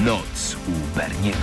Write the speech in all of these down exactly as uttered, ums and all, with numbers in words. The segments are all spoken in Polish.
Noc u Berniego.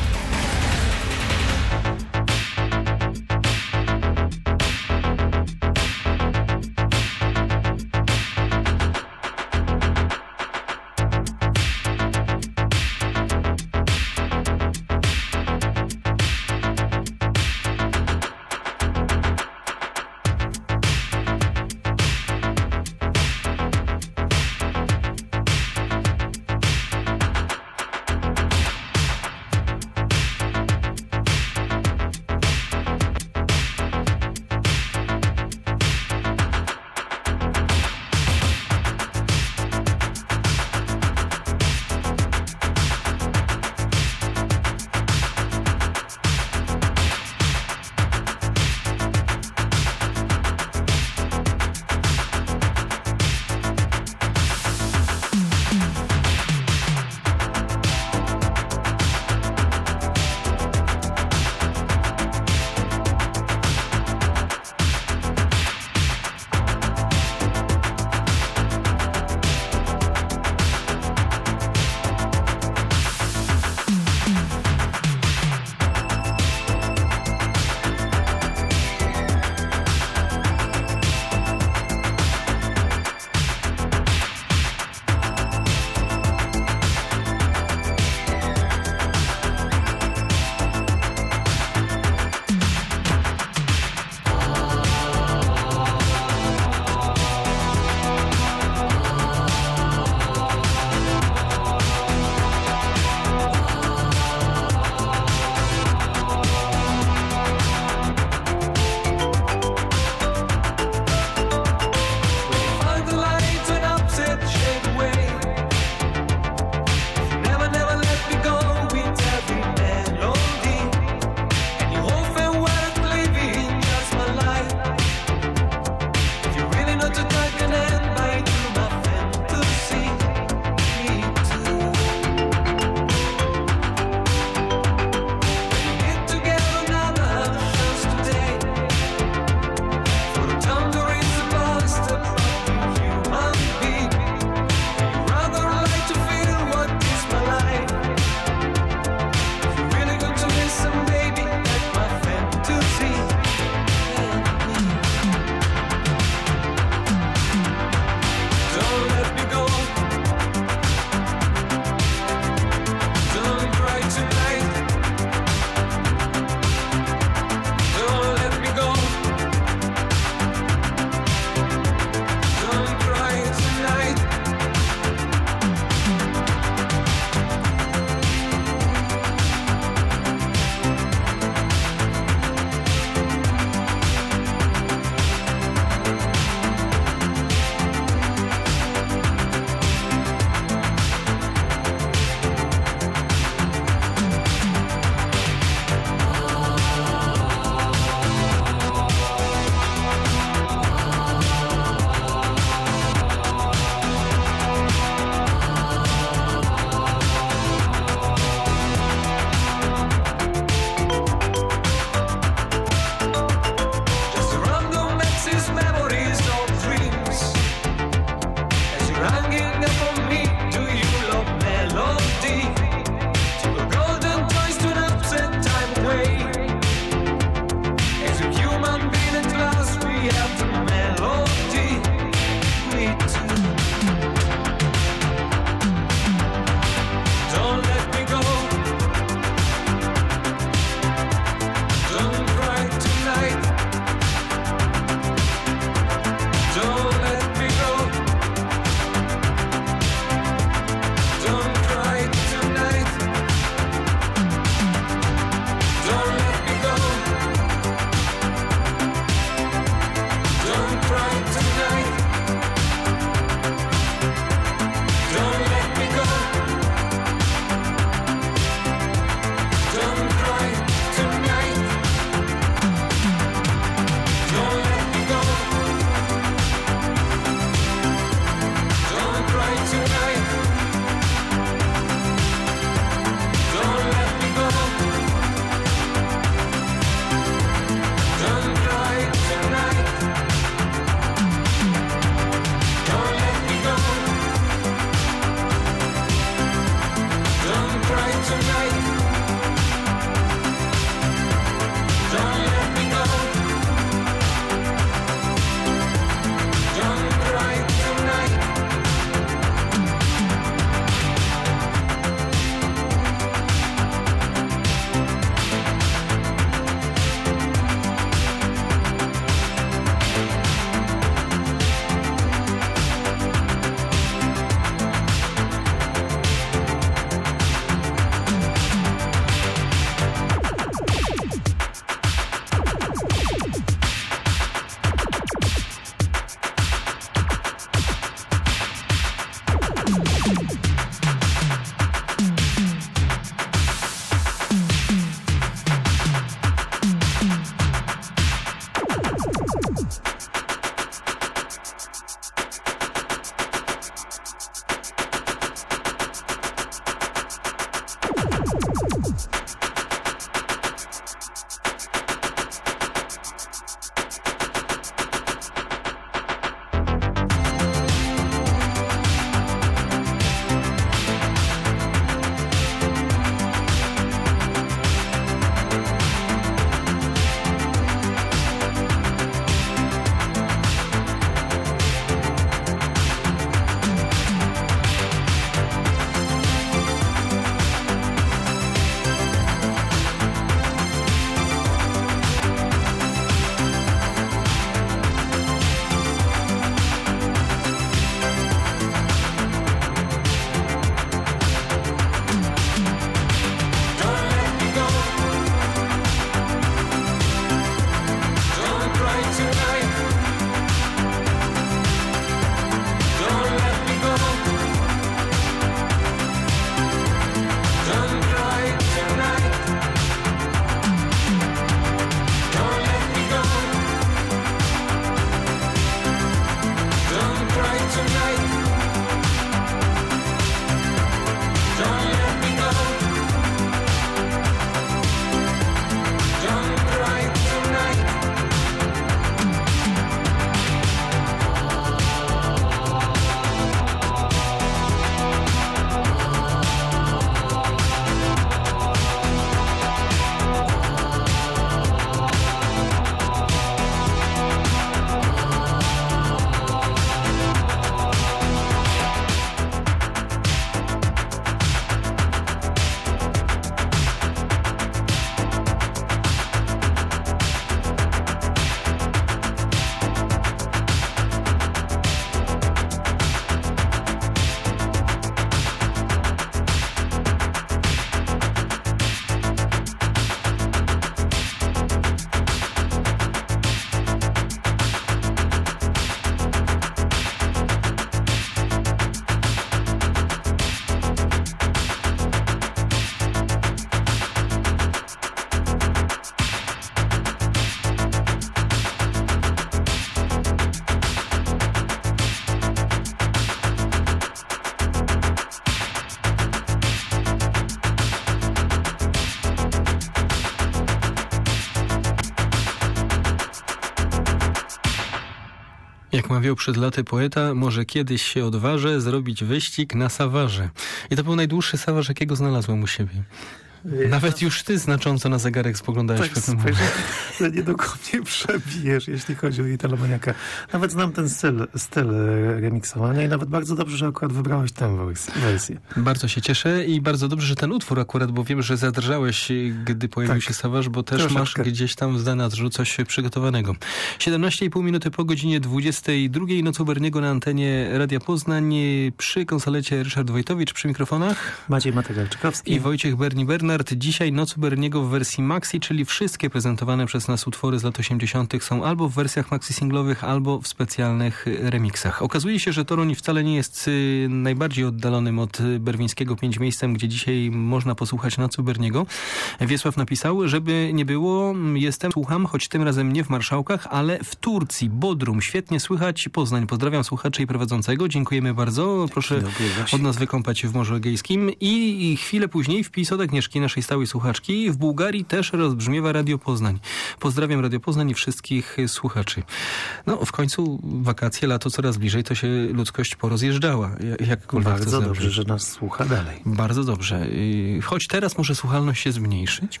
Jak mawiał przed laty poeta, może kiedyś się odważę zrobić wyścig na sawarze. I to był najdłuższy sawarz, jakiego znalazłem u siebie. Nawet już ty znacząco na zegarek spoglądałeś tak, w pewnym momencie. że nie do mnie przebijesz, jeśli chodzi o Italomaniaka. Nawet znam ten styl, styl remiksowania i nawet bardzo dobrze, że akurat wybrałeś tę wersję. Bardzo się cieszę i bardzo dobrze, że ten utwór akurat, bo wiem, że zadrżałeś, gdy pojawił tak. się sawarz, bo też Troszeczkę. masz gdzieś tam w zanadrzu coś przygotowanego. siedemnaście i pół minuty po godzinie dwudziestej drugiej. Noc u Berniego na antenie Radia Poznań. Przy konsolecie Ryszard Wojtowicz, przy mikrofonach Maciej Mategarczykowski i Wojciech Berni-Bernard. Dzisiaj Noc u Berniego w wersji maxi, czyli wszystkie prezentowane przez nas utwory z lat osiemdziesiątych są albo w wersjach maxi singlowych, albo w specjalnych remiksach. Okazuje się, że Toruń wcale nie jest y, najbardziej oddalonym od berwińskiego pięć miejscem, gdzie dzisiaj można posłuchać Noc u Berniego. Wiesław napisał, żeby nie było, jestem, słucham, choć tym razem nie w Marszałkach, ale w Turcji, Bodrum. Świetnie słychać Poznań. Pozdrawiam słuchaczy i prowadzącego. Dziękujemy bardzo. Proszę od nas wykąpać w Morzu Egejskim. I, i chwilę później wpis od Agnieszki, naszej stałej słuchaczki. W Bułgarii też rozbrzmiewa Radio Poznań. Pozdrawiam Radio Poznań i wszystkich słuchaczy. No, w końcu wakacje, lato coraz bliżej, to się ludzkość porozjeżdżała. Jakkolwiek Bardzo dobrze, że nas słucha dalej. Bardzo dobrze. Choć teraz może słuchalność się zmniejszyć.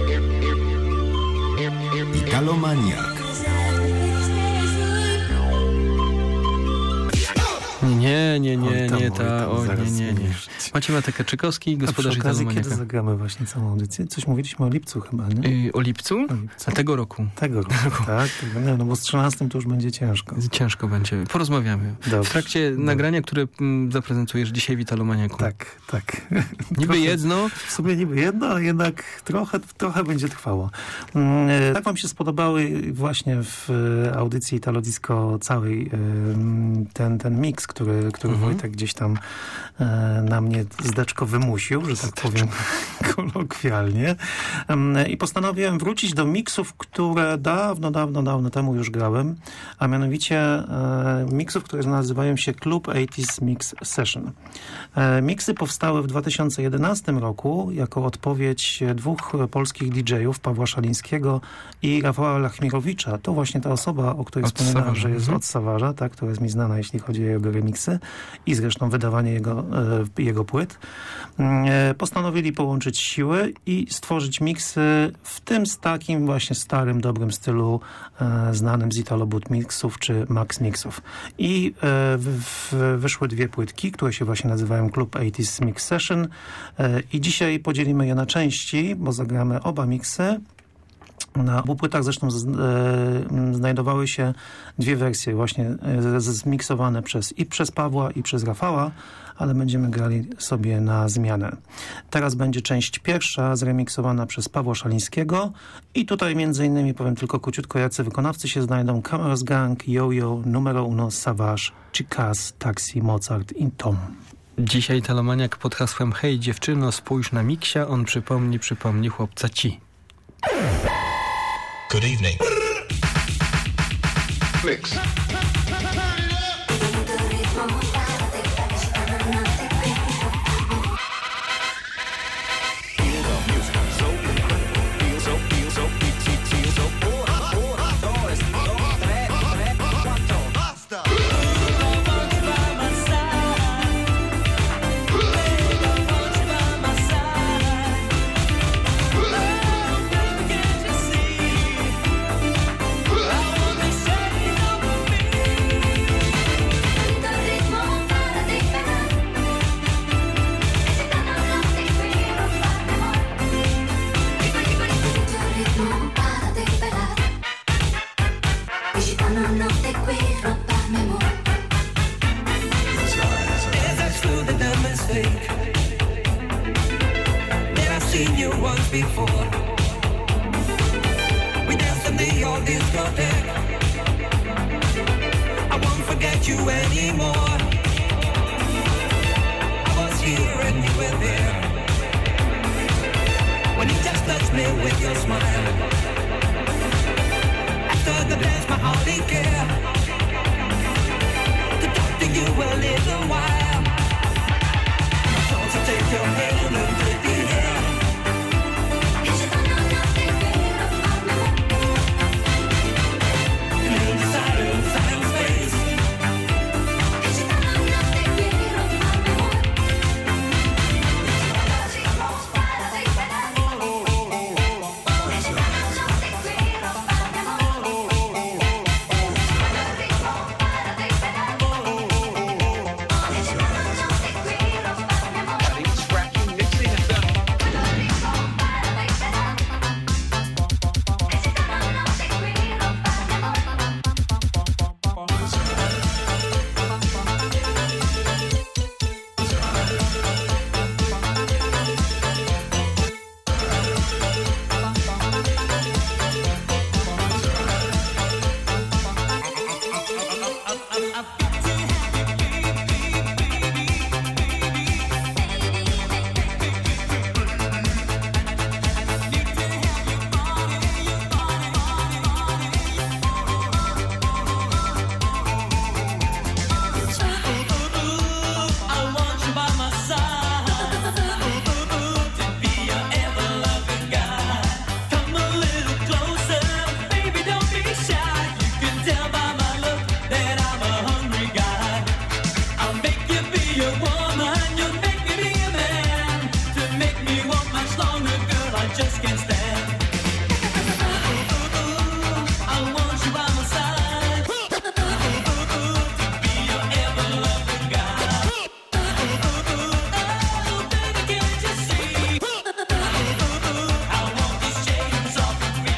Italomaniak. Nie, nie, nie, tam, nie, ta, o, nie, nie, nie. Maciej Mategarczykowski, gospodarz Italomaniaka. Kiedy zagramy właśnie całą audycję? Coś mówiliśmy o lipcu chyba, nie? Yy, o lipcu? O lipcu? A tego roku. Tego roku, tak. Tego, no bo z trzynastym to już będzie ciężko. Ciężko będzie. Porozmawiamy. Dobrze. W trakcie Dobrze. nagrania, które m, zaprezentujesz dzisiaj w Italomaniaku. Tak, tak. Niby trochę, jedno. W sumie niby jedno, ale jednak trochę, trochę będzie trwało. Tak wam się spodobały właśnie w audycji Italo Disco całej ten, ten miks, który, który mhm. Wojtek gdzieś tam e, na mnie zdeczko wymusił, że tak powiem kolokwialnie. E, I postanowiłem wrócić do miksów, które dawno, dawno, dawno temu już grałem, a mianowicie e, miksów, które nazywają się Club osiemdziesiąt Mix Session. E, miksy powstały w dwa tysiące jedenastym roku jako odpowiedź dwóch polskich didżejów, Pawła Szalińskiego i Rafała Lachmirowicza. To właśnie ta osoba, o której wspominałem, że jest od Sawarza, tak, która jest mi znana, jeśli chodzi o jego remiksy i zresztą wydawanie jego, e, jego płyt. E, postanowili połączyć siły i stworzyć miksy w tym z takim właśnie starym, dobrym stylu e, znanym z Italo Boot Mixów czy Max Mixów. I e, w, w, wyszły dwie płytki, które się właśnie nazywają Club osiemdziesiąt Mix Session e, i dzisiaj podzielimy je na części, bo zagramy oba miksy. Na obu płytach zresztą z, e, znajdowały się dwie wersje właśnie e, zmiksowane przez, i przez Pawła i przez Rafała, ale będziemy grali sobie na zmianę. Teraz będzie część pierwsza zremiksowana przez Pawła Szalińskiego i tutaj między innymi powiem tylko króciutko, jacy wykonawcy się znajdą: Cameras Gang, Yo-Yo, Numero Uno, Savage, Chicas, Taxi, Mozart i Tom. Dzisiaj Italomaniak pod hasłem Hej dziewczyno, spójrz na miksia, on przypomni, przypomni chłopca ci. Good evening. Mix. Before we danced in the old discotheque, I won't forget you anymore. I was here and you were there when you just touched me with your smile. After the dance, my heart didn't care to talk to you a little while. So take your hand and take the air. Silence, silence, space. can stand. I want you by my side. To be your ever-loving guy. Oh, baby, can't you see? I want these chains off of me.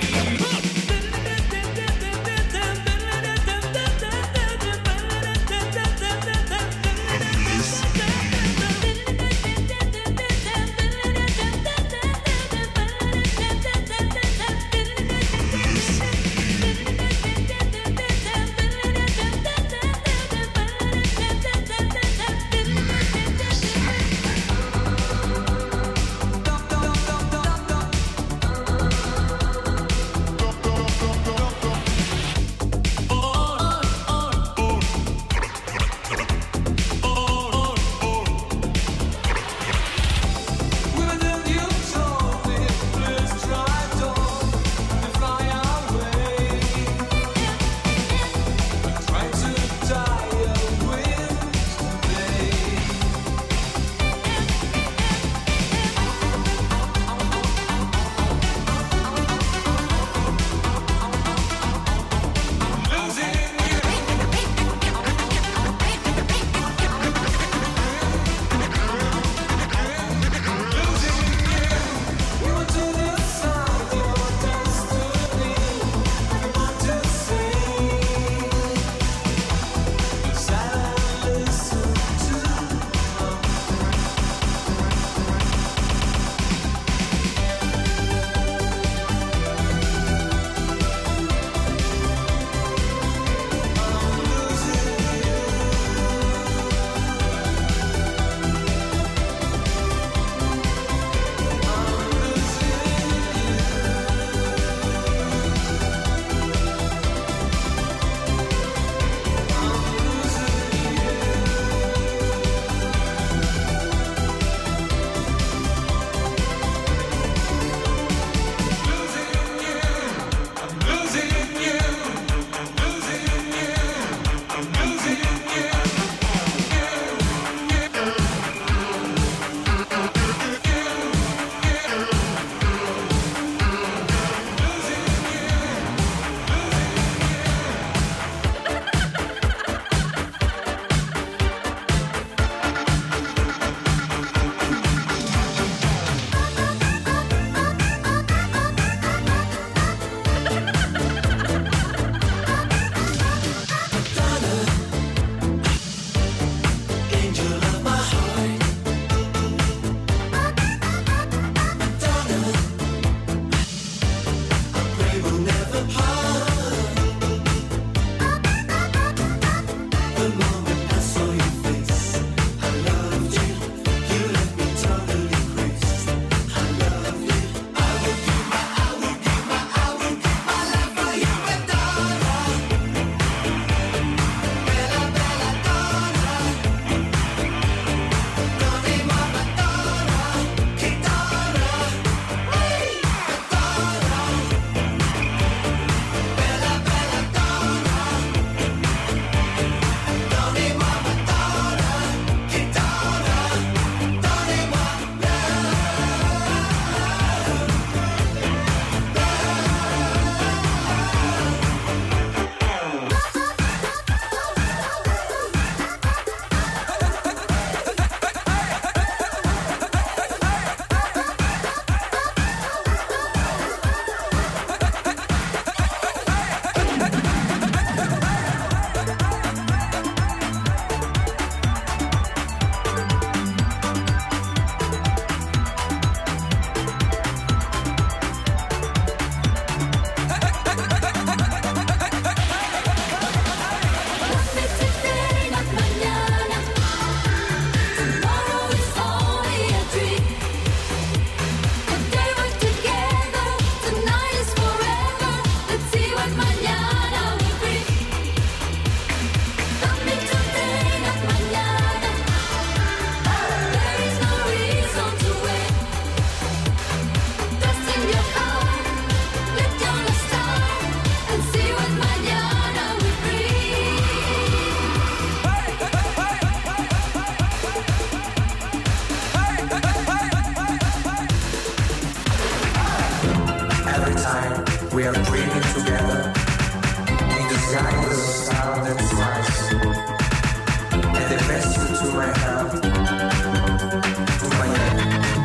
We are dreaming together in the sky with a star that flies. And the best to my heart, to my head.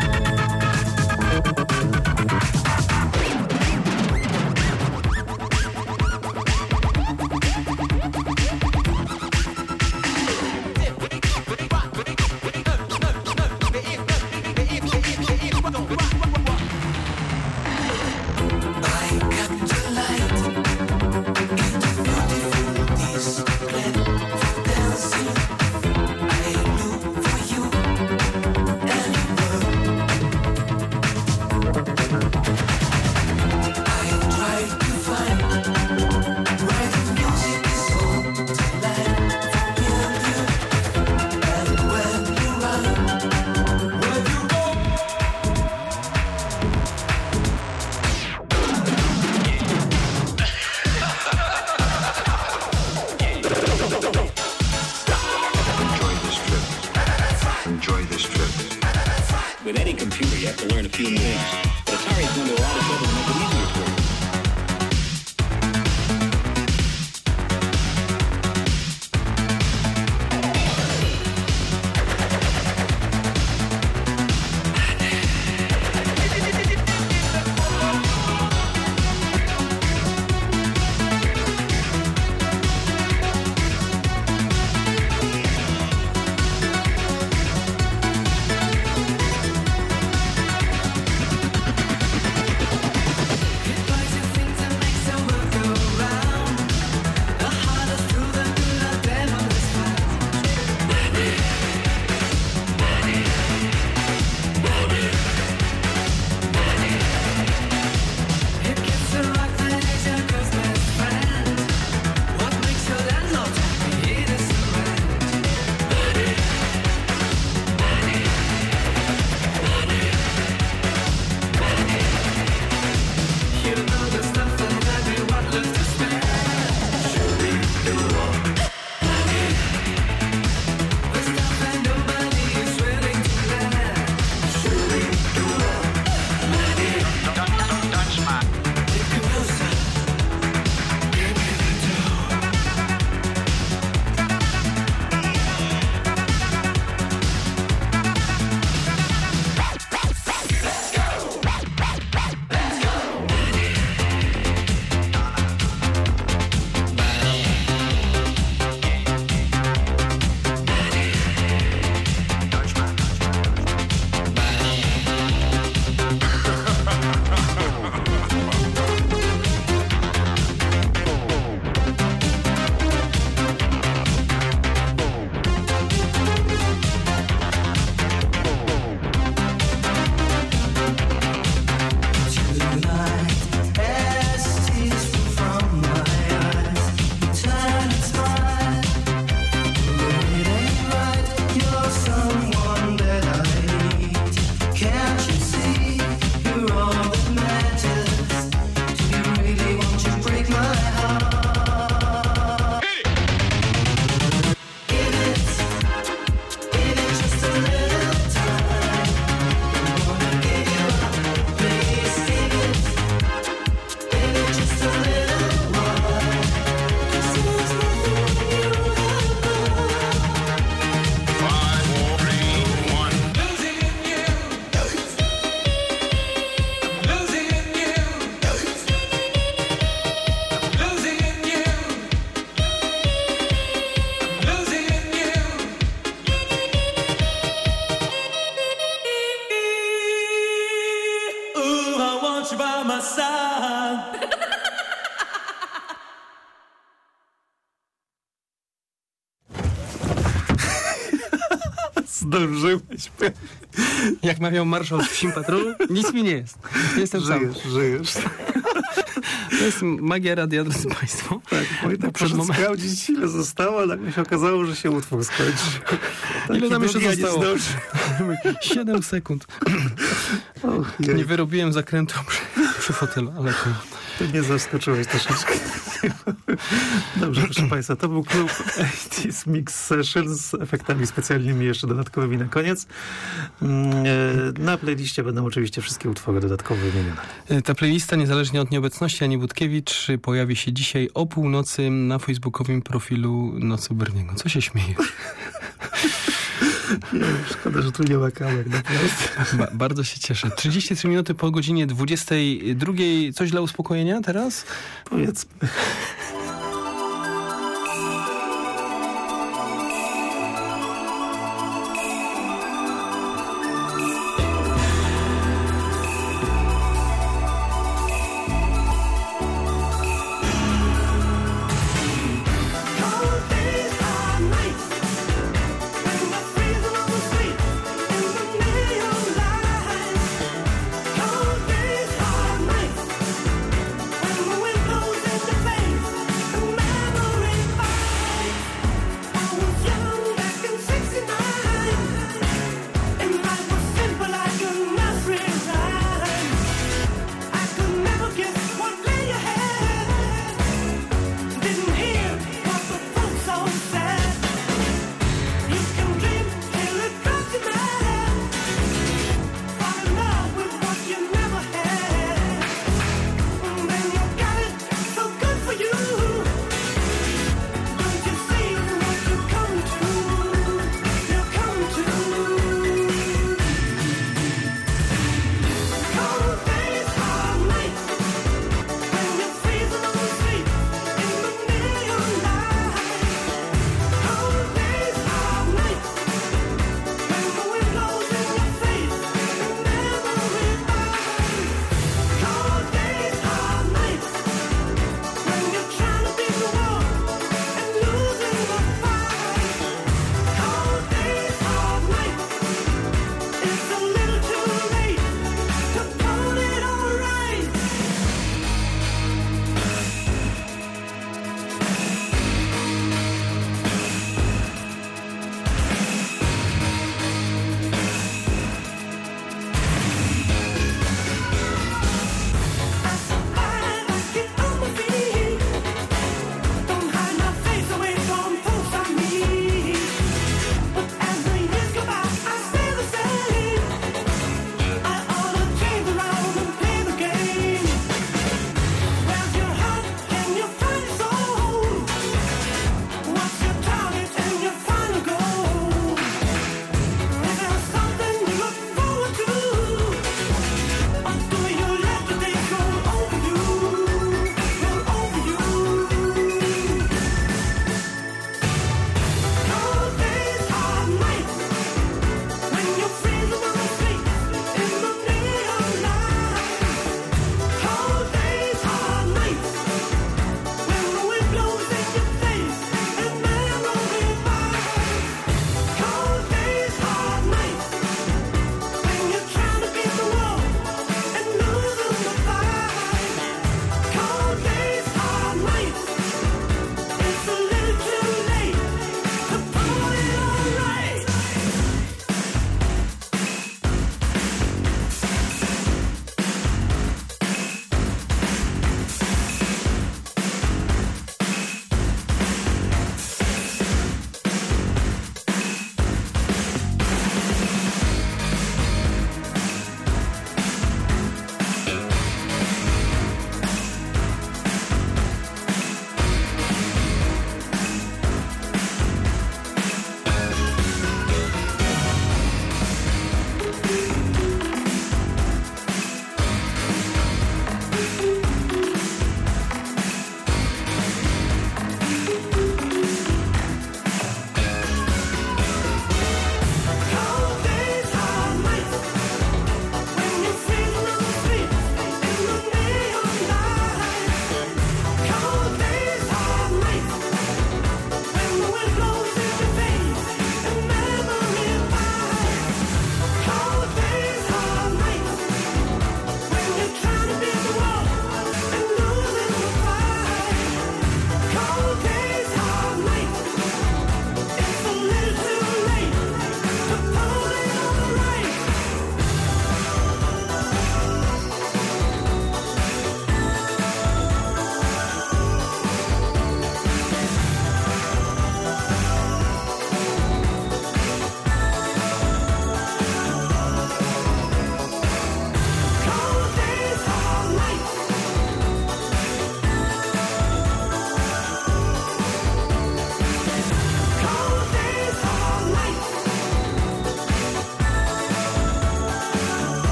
With any computer, you have to learn a few things. But Atari's going to a lot of trouble to make it easier for you. Zdążyłeś. Jak mawiał marszał w Psim Patrolu, nic mi nie jest. Jestem żyjesz, sam. Żyjesz, To jest magia radia, drodzy państwo. Tak, bo i tak przed moment... sprawdzić, ile zostało, ale nagle się okazało, że się utwór skończy. Ile nam jeszcze zostało? Nie Siedem sekund. Och, nie wyrobiłem zakrętu przy, przy fotelu, ale to... Ty mnie zaskoczyłeś troszeczkę. Dobrze, proszę Państwa, to był klub osiemdziesiątych Mix Session z efektami specjalnymi jeszcze dodatkowymi na koniec. Na playliście będą oczywiście wszystkie utwory dodatkowo wymienione. Ta playlista, niezależnie od nieobecności Ani Budkiewicz, pojawi się dzisiaj o północy na facebookowym profilu Nocy Berniego. Co się śmiejesz? Nie, szkoda, że tu nie ma kamer, naprawdę. Ba- bardzo się cieszę. trzydzieści trzy minuty po godzinie dwudziestej drugiej. Coś dla uspokojenia teraz? Powiedzmy. Cold days are nice when the wind blows in the face.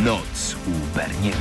Noc u Berniego.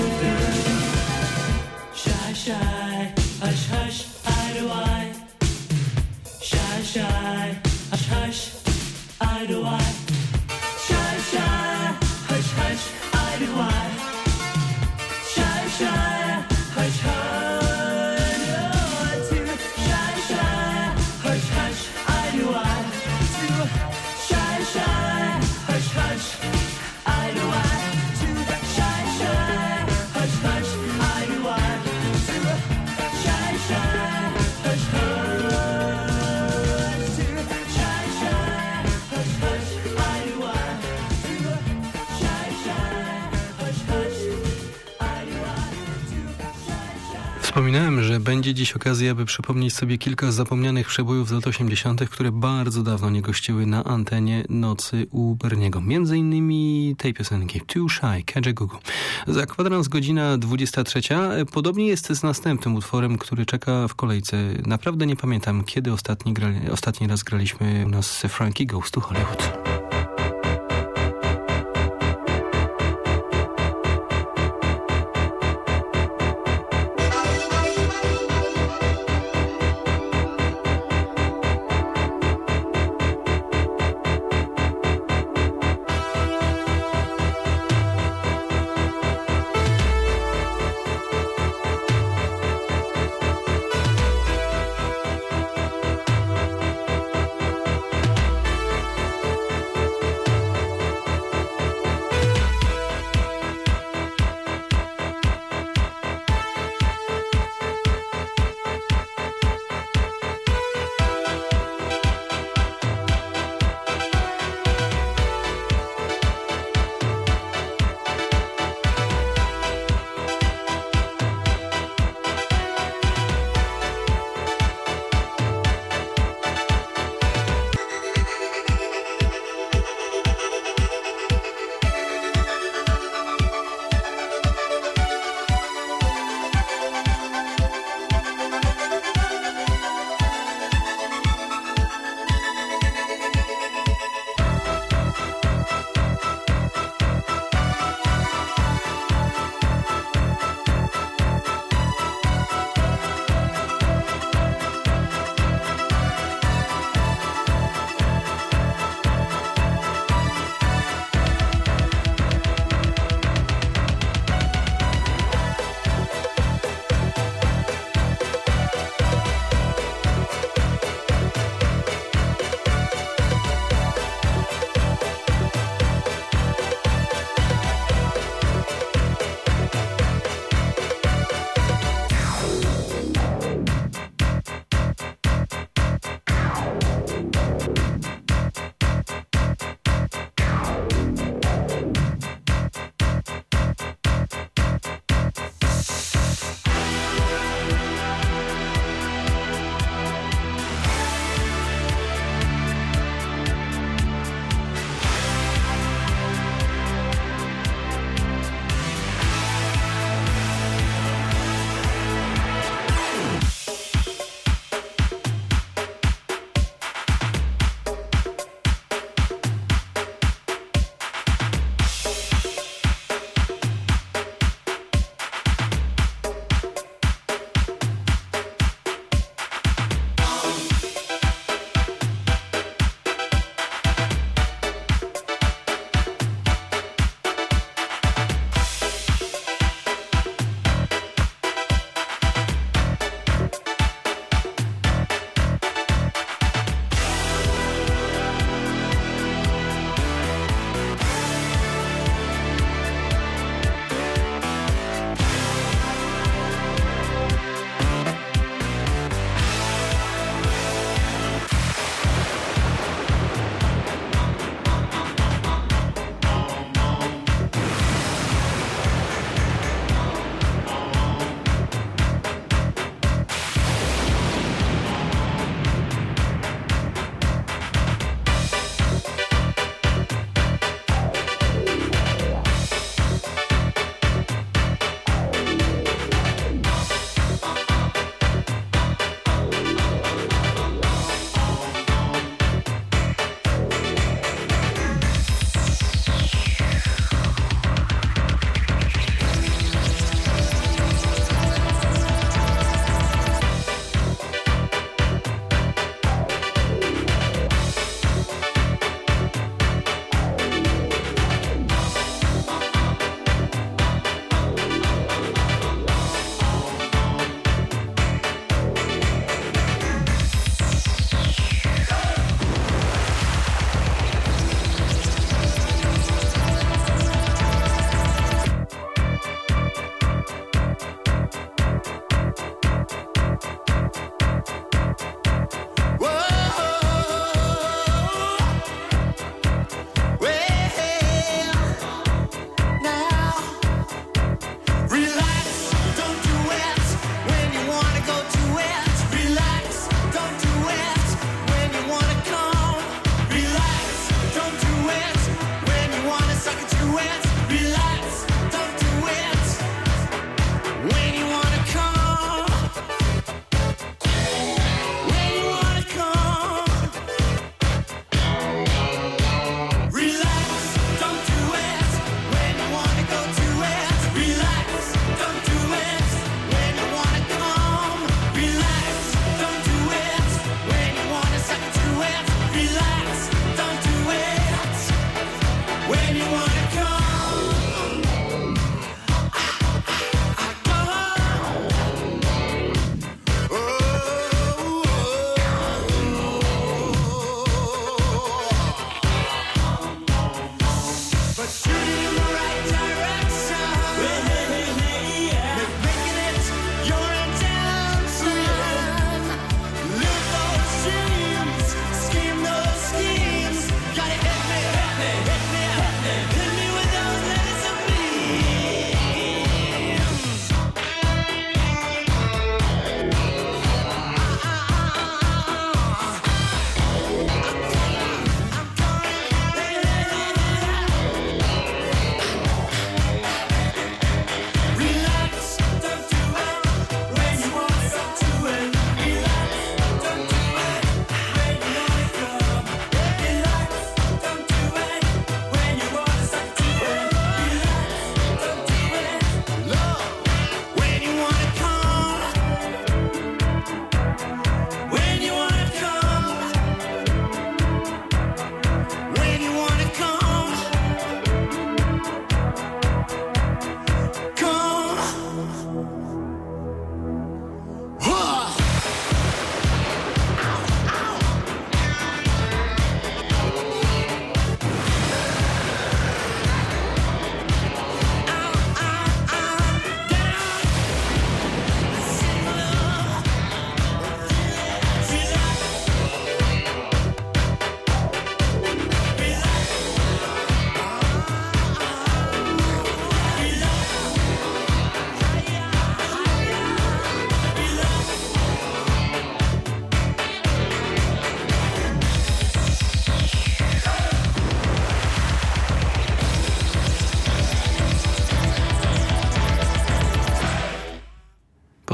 Shy, shy, hush, hush, eye to eye. shy, hush, hush, eye to eye. Shy, shy, hush, hush, eye to eye. Shy, shy, hush, hush, two. Shy, shy, hush, hush, eye to eye. Two. Shy, shy, hush, hush, eye to eye. Two. Shy, shy, hush, hush, eye to eye. Two. Shy, shy, hush, hush, two. Shy, shy, hush, hush, eye to eye. Two. Shy, shy, hush, hush, eye to eye. Two. Shy, shy. Wspominałem, że będzie dziś okazja, aby przypomnieć sobie kilka zapomnianych przebojów z lat osiemdziesiątych, które bardzo dawno nie gościły na antenie Nocy u Berniego. Między innymi tej piosenki Too Shy, Kajagoogoo. Za kwadrans godzina dwudziesta trzecia. Podobnie jest z następnym utworem, który czeka w kolejce. Naprawdę nie pamiętam, kiedy ostatni, grali, ostatni raz graliśmy u nas Frankie Goes to Hollywood.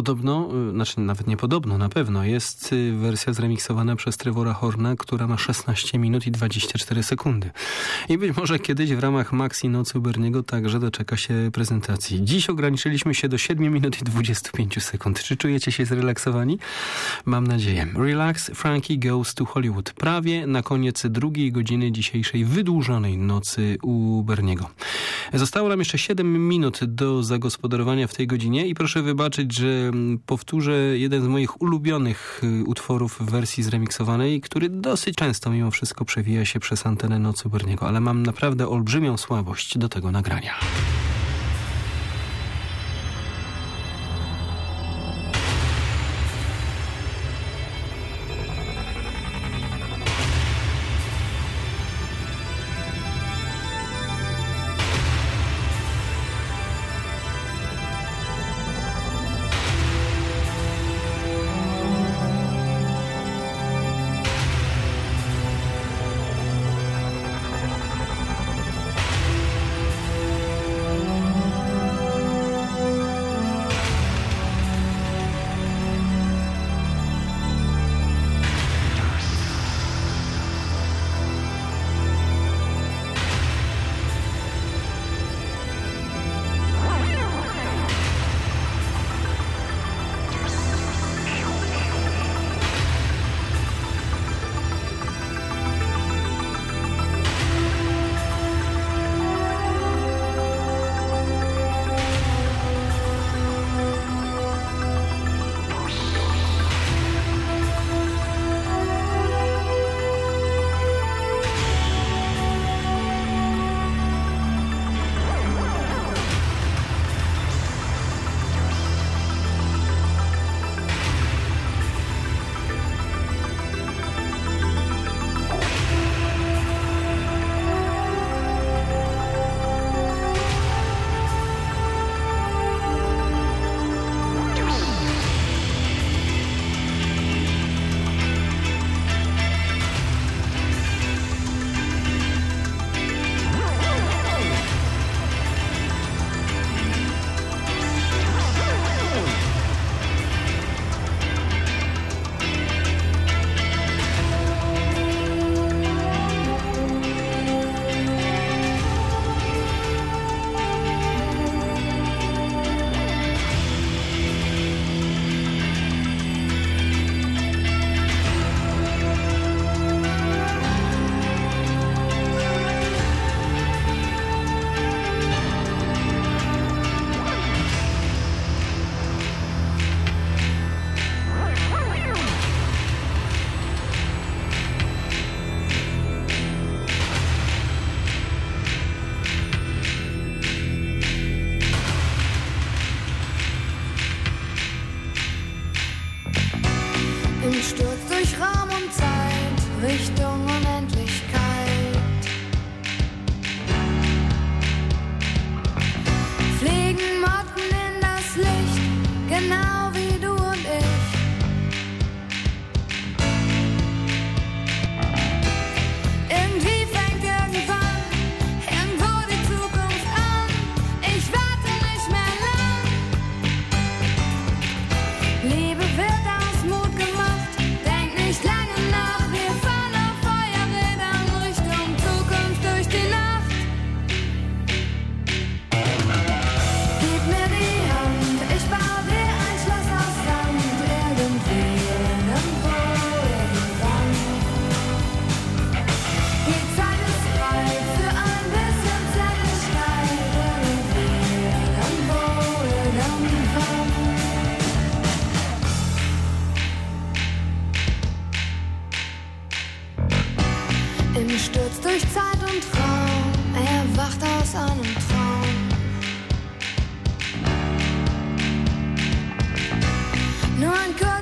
Podobno, znaczy nawet nie podobno, na pewno jest wersja zremiksowana przez Trevora Horna, która ma szesnaście minut i dwadzieścia cztery sekundy. I być może kiedyś w ramach Maxi Nocy u Berniego także doczeka się prezentacji. Dziś ograniczyliśmy się do siedem minut i dwadzieścia pięć sekund. Czy czujecie się zrelaksowani? Mam nadzieję. Relax, Frankie Goes to Hollywood. Prawie na koniec drugiej godziny dzisiejszej wydłużonej nocy u Berniego. Zostało nam jeszcze siedem minut do zagospodarowania w tej godzinie i proszę wybaczyć, że powtórzę jeden z moich ulubionych utworów w wersji zremiksowanej, który dosyć często mimo wszystko przewija się przez antenę Nocy u Berniego, ale mam naprawdę olbrzymią słabość do tego nagrania. Stürzt durch Zeit und Raum, er wacht aus einem Traum. Nur ein Körper